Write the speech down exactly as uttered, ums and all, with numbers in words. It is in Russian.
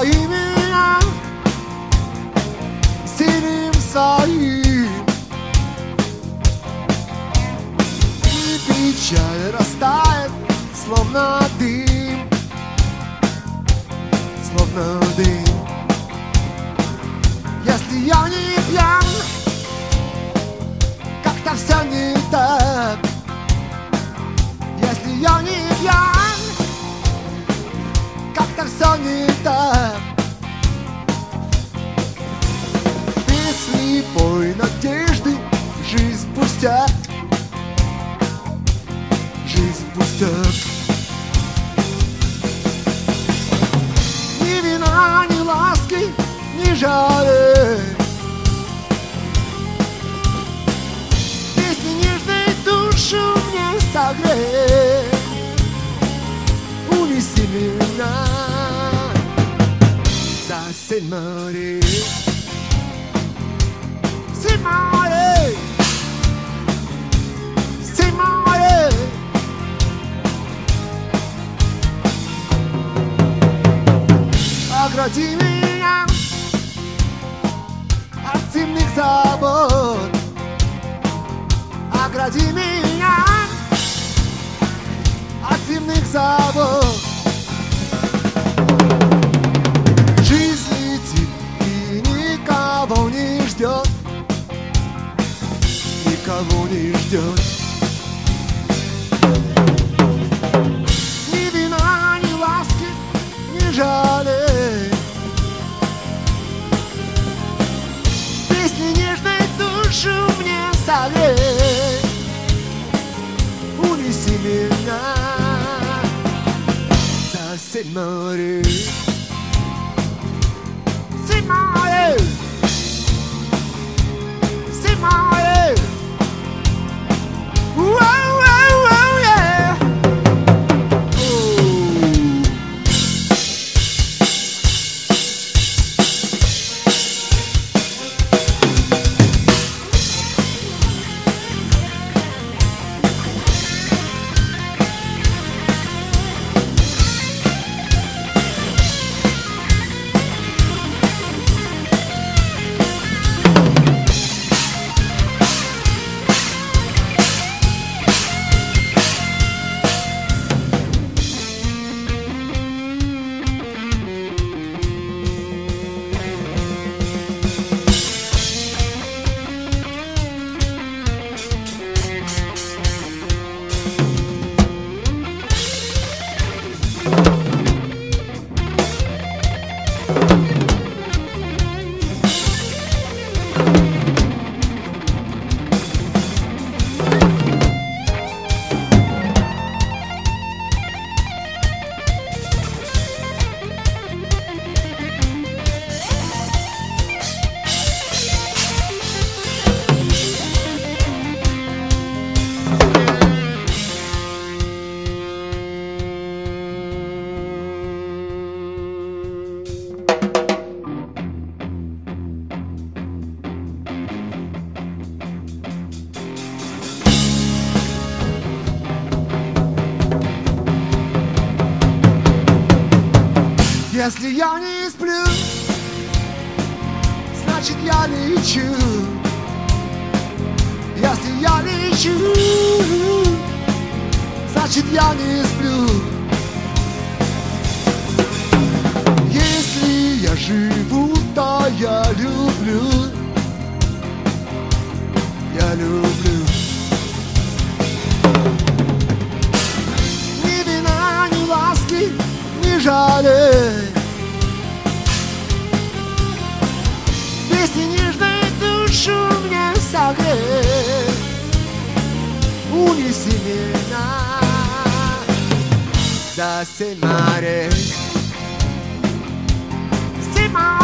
Напои меня синим своим, и печаль растает, словно дым, словно дым. Если я не пьян, как-то все не так. Если я не пьян, как-то все не так. Ты слепой надежды, жизнь пустяк, жизнь пустяк. Ни вина, ни ласки, ни жары, песни нежной душу мне согрей. Унеси меня за семь морей, семь морей, семь морей. Огради меня от зимних забот, огради меня от зимних забот. Жизнь летит и никого не ждет, никого не ждет. Ни вина, ни ласки, ни жалей, песни нежной душу мне согрей. Унеси меня за семь морей, семь морей, семь морей. Воу-воу-воу, yeah. Если я не сплю, значит я лечу. Если я лечу, значит я не сплю. Если я живу, то я люблю. Я люблю. Ни вина, ни ласки, ни жалей, песни нежной душу мне согрей. Унеси меня за семь морей, семь морей.